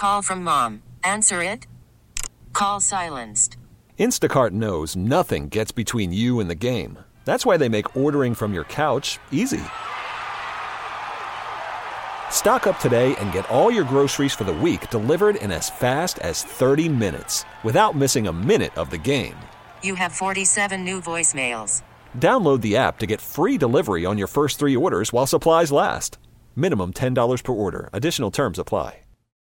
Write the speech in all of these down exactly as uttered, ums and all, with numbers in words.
Call from mom. Answer it. Call silenced. Instacart knows nothing gets between you and the game. That's why they make ordering from your couch easy. Stock up today and get all your groceries for the week delivered in as fast as thirty minutes without missing a minute of the game. You have forty-seven new voicemails. Download the app to get free delivery on your first three orders while supplies last. Minimum ten dollars per order. Additional terms apply.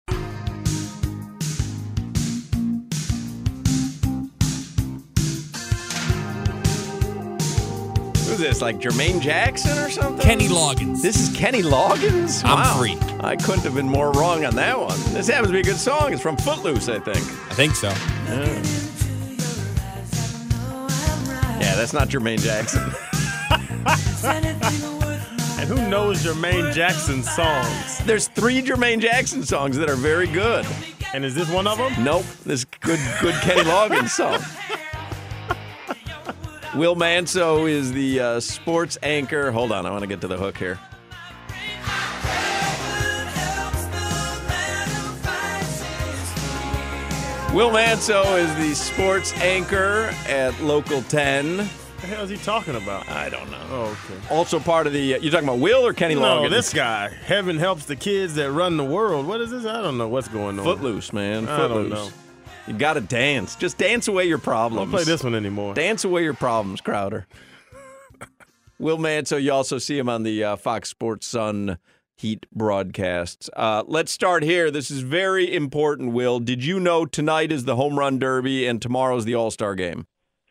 Who's this, like Jermaine Jackson or something? Kenny Loggins. This is Kenny Loggins? I'm Wow. free. I couldn't have been more wrong on that one. This happens to be a good song. It's from Footloose, I think. I think so. Yeah, yeah that's not Jermaine Jackson. And who knows Jermaine Jackson's songs? There's three Jermaine Jackson songs that are very good. And is this one of them? Nope. This good, good Kenny Loggins song. Will Manso is the uh, sports anchor. Hold on, I want to get to the hook here. Will Manso is the sports anchor at Local ten. What the hell is he talking about? I don't know. Oh, okay. Also part of the, uh, you're talking about Will or Kenny No, Loggins? this guy. Heaven helps the kids that run the world. What is this? I don't know what's going on. Footloose, man. I Footloose. don't know. You got to dance. Just dance away your problems. Don't play this one anymore. Dance away your problems, Crowder. Will Manso, you also see him on the uh, Fox Sports Sun Heat broadcasts. Uh, let's start here. This is very important, Will. Did you know tonight is the Home Run Derby and tomorrow's the All-Star Game?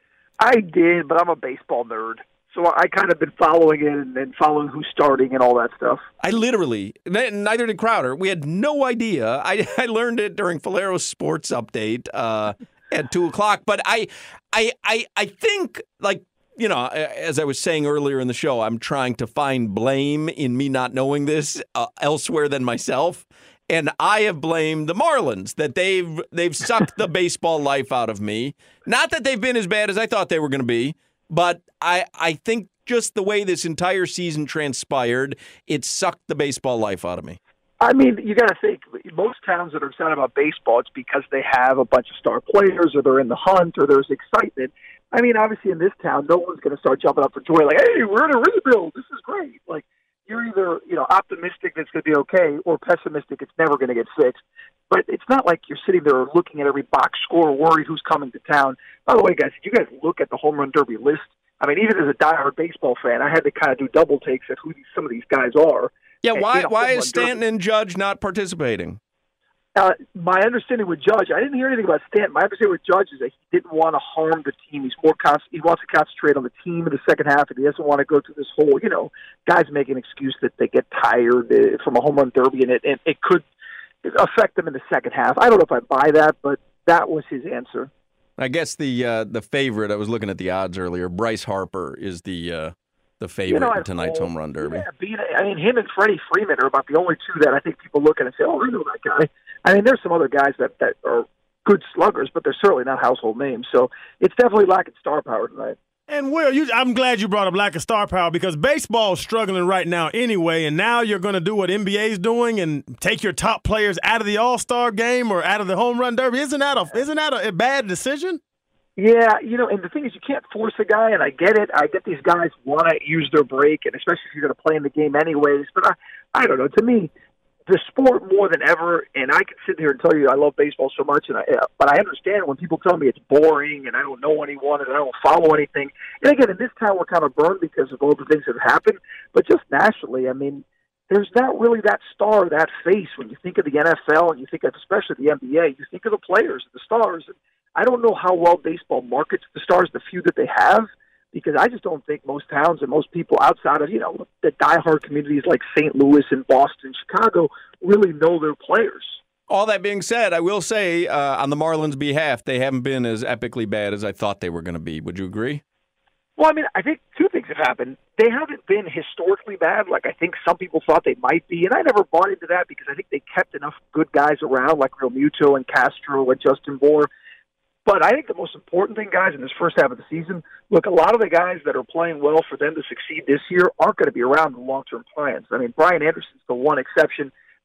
I did, but I'm a baseball nerd. So I kind of been following it and, and following who's starting and all that stuff. I literally, neither did Crowder. We had no idea. I, I learned it during Falero's Sports Update uh, at two o'clock. But I, I, I, I think, like, you know, as I was saying earlier in the show, I'm trying to find blame in me not knowing this uh, elsewhere than myself. And I have blamed the Marlins, that they've they've sucked the baseball life out of me. Not that they've been as bad as I thought they were going to be, but I, I think just the way this entire season transpired, it sucked the baseball life out of me. I mean, you got to think, most towns that are excited about baseball, it's because they have a bunch of star players or they're in the hunt or there's excitement. I mean, obviously in this town, no one's going to start jumping up for joy like, hey, we're in a rebuild. This is great. Like, you're either, you know, optimistic that it's going to be okay or pessimistic it's never going to get fixed. But it's not like you're sitting there looking at every box score, worried who's coming to town. By the way, guys, if you guys look at the home run derby list, I mean, even as a diehard baseball fan, I had to kind of do double takes at who these, some of these guys are. Yeah, and, why you know, why is Stanton Stanton and Judge not participating? Uh, my understanding with Judge, I didn't hear anything about Stanton. My understanding with Judge is that he didn't want to harm the team. He's more con- he wants to concentrate on the team in the second half, and he doesn't want to go through this whole, you know, guys make an excuse that they get tired uh, from a home run derby, and it, and it could affect them in the second half. I don't know if I buy that, but that was his answer. I guess the uh, the favorite, I was looking at the odds earlier, Bryce Harper is the uh, the favorite you know, in tonight's home, home run derby. Yeah, being, I mean, him and Freddie Freeman are about the only two that I think people look at and say, oh, I know that guy. I mean, there's some other guys that, that are good sluggers, but they're certainly not household names. So it's definitely lacking star power tonight. And Will, you, I'm glad you brought up lack of star power because baseball is struggling right now anyway, and now you're going to do what N B A is doing and take your top players out of the All-Star game or out of the home run derby. Isn't that a isn't that a, a bad decision? Yeah, you know, and the thing is, you can't force a guy, and I get it. I get these guys want to use their break, and especially if you're going to play in the game anyways. But I, I don't know. To me, the sport more than ever, and I can sit here and tell you I love baseball so much, and I, but I understand when people tell me it's boring and I don't know anyone and I don't follow anything. And again, in this town, we're kind of burned because of all the things that have happened. But just nationally, I mean, there's not really that star, that face. When you think of the N F L and you think of especially the N B A, you think of the players, the stars. I don't know how well baseball markets the stars, the few that they have, because I just don't think most towns and most people outside of, you know, the diehard communities like Saint Louis and Boston, Chicago, really know their players. All that being said, I will say uh, on the Marlins' behalf, they haven't been as epically bad as I thought they were going to be. Would you agree? Well, I mean, I think two things have happened. They haven't been historically bad like I think some people thought they might be, and I never bought into that because I think they kept enough good guys around like Realmuto and Castro and Justin Bour. But I think the most important thing, guys, in this first half of the season, look, a lot of the guys that are playing well for them to succeed this year aren't going to be around in the long-term plans. I mean, Brian Anderson's the one exception.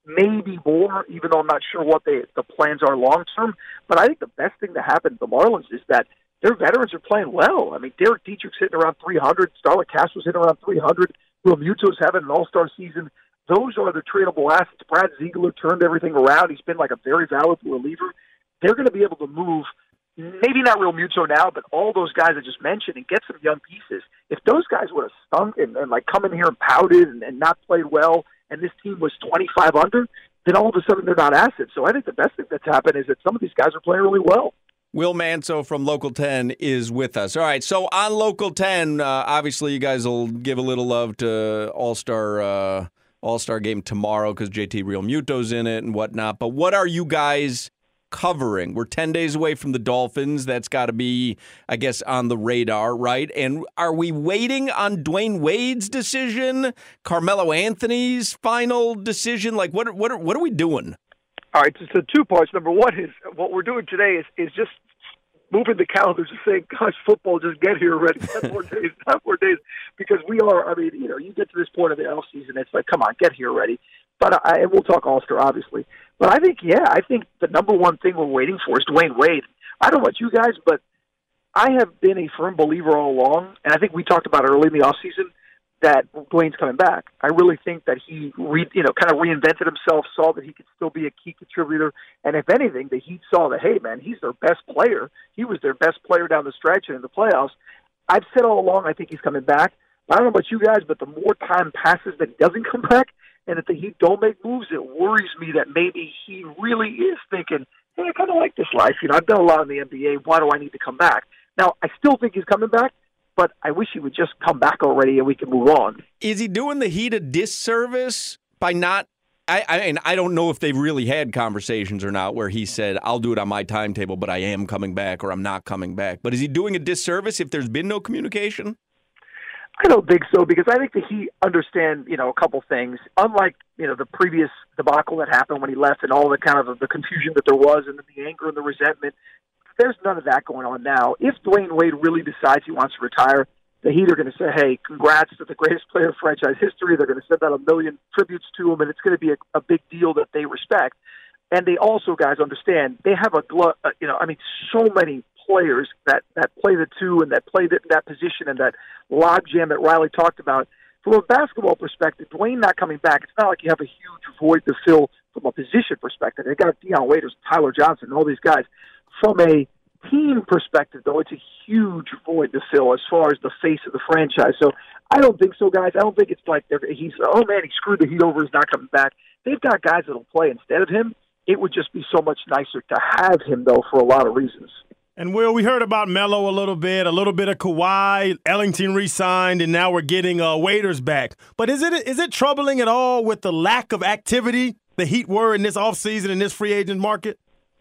maybe more, even though I'm not sure what they, the plans are long term. But I think the best thing that happened to the Marlins is that their veterans are playing well. I mean, Derek Dietrich's hitting around three hundred. Starlin Castro's hitting around three hundred. Real Muto's having an all-star season. Those are the tradable assets. Brad Ziegler turned everything around. He's been like a very valuable reliever. They're going to be able to move, maybe not Real Muto now, but all those guys I just mentioned and get some young pieces. If those guys would have stunk and, and like come in here and pouted and, and not played well, and this team was twenty-five under, then all of a sudden they're not assets. So I think the best thing that's happened is that some of these guys are playing really well. Will Manso from Local ten is with us. All right, so on Local ten, uh, obviously you guys will give a little love to All-Star uh, All-Star game tomorrow because J T Real Muto's in it and whatnot. But what are you guys covering? We're ten days away from the Dolphins. That's got to be, I guess, on the radar, right? And are we waiting on Dwayne Wade's decision, Carmelo Anthony's final decision? Like, what what what are we doing? All right, so two parts. Number one is what we're doing today is, is just moving the calendar, just saying, gosh, football, just get here already. ten more days, ten more days. Because we are, I mean, you know, you get to this point of the offseason, it's like, come on, get here already. But I, and we'll talk All-Star, obviously. But I think, yeah, I think the number one thing we're waiting for is Dwayne Wade. I don't know about you guys, but I have been a firm believer all along, and I think we talked about it early in the offseason, that Dwayne's coming back. I really think that he, re, you know, kind of reinvented himself, saw that he could still be a key contributor, and if anything, the Heat saw that, hey, man, he's their best player. He was their best player down the stretch and in the playoffs. I've said all along I think he's coming back. I don't know about you guys, but the more time passes that he doesn't come back, and if the Heat don't make moves, it worries me that maybe he really is thinking, hey, I kind of like this life. You know, I've done a lot in the N B A. Why do I need to come back? Now, I still think he's coming back, but I wish he would just come back already and we can move on. Is he doing the Heat a disservice by not I, I and I don't know if they've really had conversations or not where he said, I'll do it on my timetable, but I am coming back or I'm not coming back. But is he doing a disservice if there's been no communication? I don't think so, because I think that he understand, you know, a couple things. Unlike, you know, the previous debacle that happened when he left and all the kind of the confusion that there was and the anger and the resentment, there's none of that going on now. If Dwayne Wade really decides he wants to retire, the Heat are going to say, hey, congrats to the greatest player in franchise history. They're going to send out a million tributes to him, and it's going to be a, a big deal that they respect. And they also, guys, understand they have a, glut, uh, you know, I mean, so many players that, that play the two and that play the, that position and that logjam that Riley talked about. From a basketball perspective, Dwayne not coming back, it's not like you have a huge void to fill from a position perspective. They got Deion Waiters, Tyler Johnson, and all these guys. From a team perspective, though, it's a huge void to fill as far as the face of the franchise. So I don't think so, guys. I don't think it's like they're, he's, oh, man, he screwed the Heat over, he's not coming back. They've got guys that will play instead of him. It would just be so much nicer to have him, though, for a lot of reasons. And, Will, we heard about Melo a little bit, a little bit of Kawhi, Ellington re-signed, and now we're getting uh, Waiters back. But is it is it troubling at all with the lack of activity the Heat were in this offseason in this free agent market?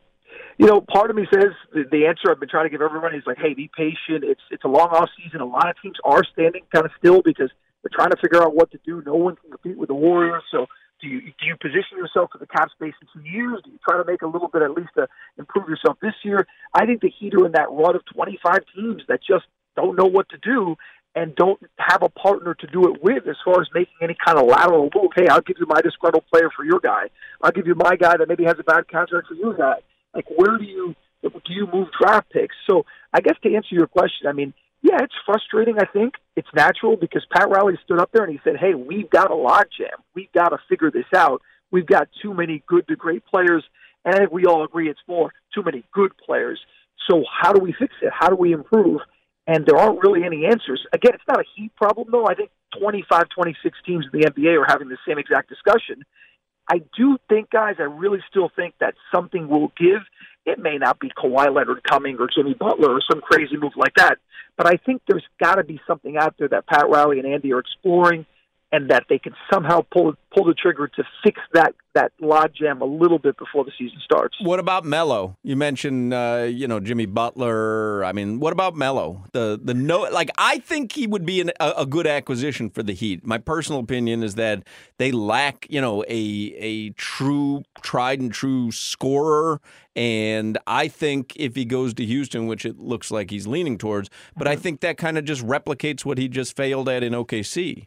You know, part of me says the, the answer I've been trying to give everyone is like, hey, be patient. It's it's a long off season. A lot of teams are standing kind of still because they're trying to figure out what to do. No one can compete with the Warriors. So do you do you position yourself for the cap space in two years? Do you try to make a little bit at least to improve yourself this year? I think the Heat are in that run of twenty-five teams that just don't know what to do and don't have a partner to do it with as far as making any kind of lateral move. Hey, I'll give you my disgruntled player for your guy. I'll give you my guy that maybe has a bad contract for your guy. Like, where do you do you move draft picks? So I guess to answer your question, I mean, yeah, it's frustrating, I think. It's natural because Pat Riley stood up there and he said, hey, we've got a logjam. We've got to figure this out. We've got too many good to great players, and I think we all agree it's more too many good players. So how do we fix it? How do we improve? And there aren't really any answers. Again, it's not a Heat problem, though. I think twenty-five, twenty-six teams in the N B A are having the same exact discussion. I do think, guys, I really still think that something will give. It may not be Kawhi Leonard coming or Jimmy Butler or some crazy move like that, but I think there's got to be something out there that Pat Riley and Andy are exploring and that they can somehow pull pull the trigger to fix that that logjam a little bit before the season starts. What about Melo? You mentioned, uh, you know, Jimmy Butler. I mean, what about Melo? The the no, like I think he would be an, a, a good acquisition for the Heat. My personal opinion is that they lack, you know, a a true tried and true scorer. And I think if he goes to Houston, which it looks like he's leaning towards, but I think that kind of just replicates what he just failed at in O K C.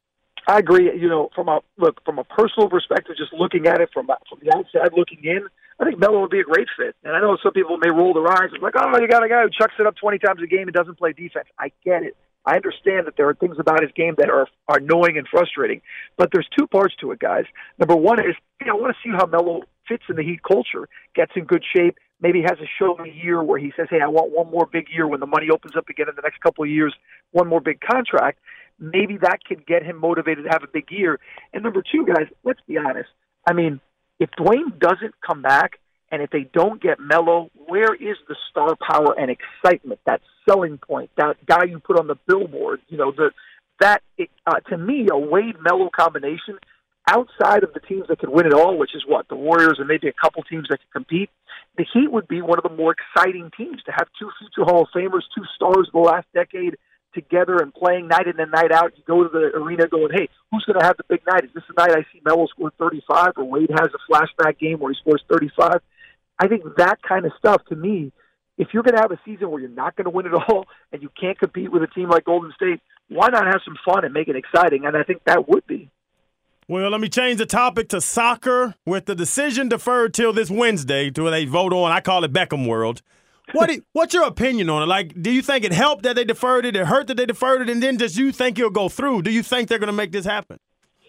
I agree. You know, from a look from a personal perspective, just looking at it from from the outside looking in, I think Melo would be a great fit. And I know some people may roll their eyes and like, oh, you got a guy who chucks it up twenty times a game and doesn't play defense. I get it. I understand that there are things about his game that are, are annoying and frustrating. But there's two parts to it, guys. Number one is, you know, I want to see how Melo fits in the Heat culture, gets in good shape, maybe has a show me year where he says, hey, I want one more big year when the money opens up again in the next couple of years, one more big contract. Maybe that could get him motivated to have a big year. And number two, guys, let's be honest. I mean, if Dwayne doesn't come back and if they don't get Melo, where is the star power and excitement, that selling point, that guy you put on the billboard? You know, the that, it, uh, to me, a Wade-Melo combination outside of the teams that could win it all, which is what, the Warriors and maybe a couple teams that can compete, the Heat would be one of the more exciting teams to have two future Hall of Famers, two stars of the last decade together and playing night in and night out. You go to the arena going, hey, who's going to have the big night? Is this the night I see Melo score thirty-five or Wade has a flashback game where he scores thirty-five? I think that kind of stuff, to me, if you're going to have a season where you're not going to win it all and you can't compete with a team like Golden State, why not have some fun and make it exciting? And I think that would be. Well, let me change the topic to soccer with the decision deferred till this Wednesday to where they vote on, I call it Beckham World. What do, what's your opinion on it? Like, do you think it helped that they deferred it? It hurt that they deferred it? And then does you think it'll go through? Do you think they're going to make this happen?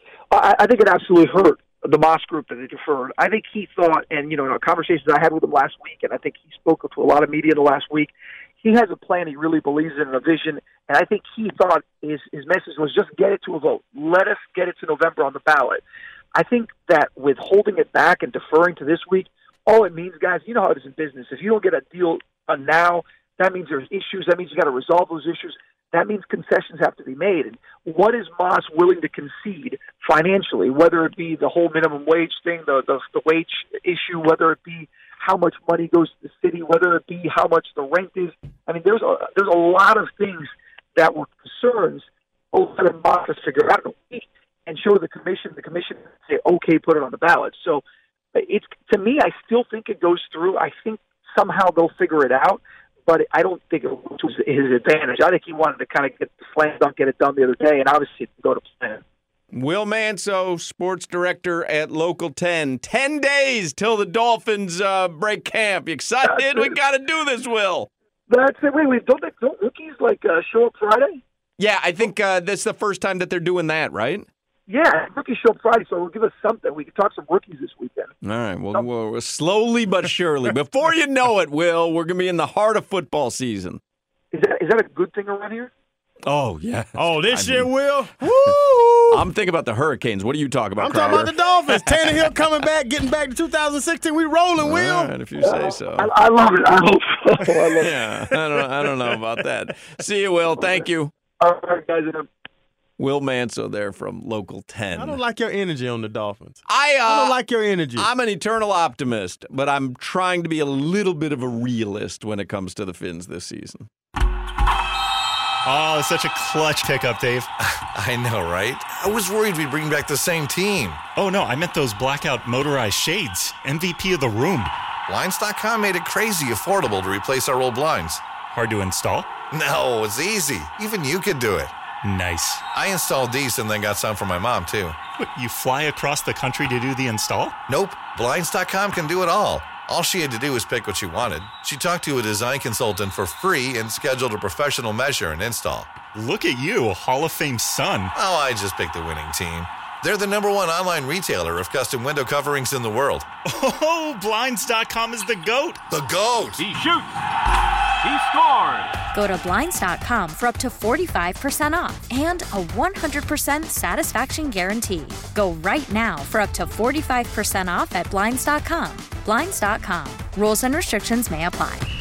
I, I think it absolutely hurt the Moss group that they deferred. I think he thought, and, you know, in our conversations I had with him last week, and I think he spoke to a lot of media the last week, he has a plan he really believes in and a vision, and I think he thought his, his message was just get it to a vote. Let us get it to November on the ballot. I think that with holding it back and deferring to this week, all it means, guys, you know how it is in business. If you don't get a deal uh, now, that means there's issues. That means you got to resolve those issues. That means concessions have to be made. And what is Moss willing to concede financially, whether it be the whole minimum wage thing, the, the, the wage issue, whether it be how much money goes to the city, whether it be how much the rent is. I mean, there's a, there's a lot of things that were concerns. Oh, let Moss to figure out in a week and show the commission. The commission say, okay, put it on the ballot. So it's, to me, I still think it goes through. I think somehow they'll figure it out, but I don't think it was to his advantage. I think he wanted to kind of get the slam dunk, get it done the other day, and obviously it go to plan. Will Manso, sports director at Local ten. Ten days till the Dolphins uh, break camp. You excited? We got to do this, Will. That's it. Wait, wait. Don't, they, don't rookies like uh, show up Friday? Yeah, I think uh, that's the first time that they're doing that, right? Yeah, rookies show up Friday, so it'll give us something. We can talk some rookies this weekend. All right, well, well, well slowly but surely. Before you know it, Will, we're going to be in the heart of football season. Is that is that a good thing around here? Oh, yeah. Oh, this I year, mean, Will? Woo! I'm thinking about the Hurricanes. What are you talking about, I'm Crowder? talking about the Dolphins. Tannehill coming back, getting back to two thousand sixteen. We rolling, Will. All right, if you say so. I, I love it. I hope so. I love it. Yeah, I don't, I don't know about that. See you, Will. Thank you. All right, guys. Will Manso there from Local ten. I don't like your energy on the Dolphins. I, uh, I don't like your energy. I'm an eternal optimist, but I'm trying to be a little bit of a realist when it comes to the Fins this season. Oh, such a clutch pickup, Dave. I know, right? I was worried we'd bring back the same team. Oh, no, I meant those blackout motorized shades. M V P of the room. Blinds dot com made it crazy affordable to replace our old blinds. Hard to install? No, it's easy. Even you could do it. Nice. I installed these and then got some for my mom, too. What, you fly across the country to do the install? Nope. Blinds dot com can do it all. All she had to do was pick what she wanted. She talked to a design consultant for free and scheduled a professional measure and install. Look at you, a Hall of Fame son. Oh, I just picked the winning team. They're the number one online retailer of custom window coverings in the world. Oh, Blinds dot com is the GOAT. The GOAT. He shoots. He scored. Go to Blinds dot com for up to forty-five percent off and a one hundred percent satisfaction guarantee. Go right now for up to forty-five percent off at Blinds dot com. Blinds dot com. Rules and restrictions may apply.